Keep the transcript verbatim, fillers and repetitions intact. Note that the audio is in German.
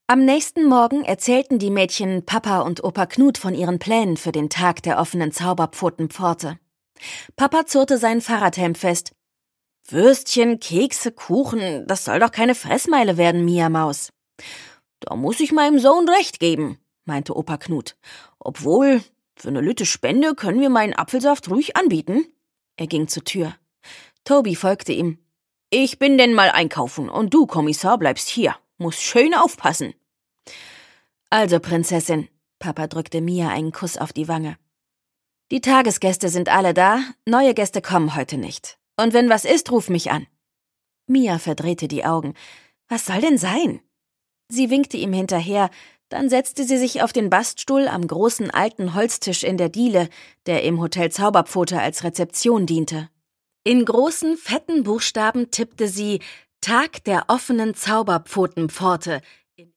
Am nächsten Morgen erzählten die Mädchen Papa und Opa Knut von ihren Plänen für den Tag der offenen Zauberpfotenpforte. Papa zurrte seinen Fahrradhelm fest. »Würstchen, Kekse, Kuchen, das soll doch keine Fressmeile werden, Mia Maus.« »Da muss ich meinem Sohn recht geben«, meinte Opa Knut. »Obwohl, für eine Lütte Spende können wir meinen Apfelsaft ruhig anbieten.« Er ging zur Tür. Toby folgte ihm. »Ich bin denn mal einkaufen und du, Kommissar, bleibst hier. Muss schön aufpassen.« »Also, Prinzessin«, Papa drückte Mia einen Kuss auf die Wange. »Die Tagesgäste sind alle da, neue Gäste kommen heute nicht. Und wenn was ist, ruf mich an.« Mia verdrehte die Augen. »Was soll denn sein?« Sie winkte ihm hinterher, dann setzte sie sich auf den Baststuhl am großen alten Holztisch in der Diele, der im Hotel Zauberpfote als Rezeption diente. In großen, fetten Buchstaben tippte sie »Tag der offenen Zauberpfotenpforte«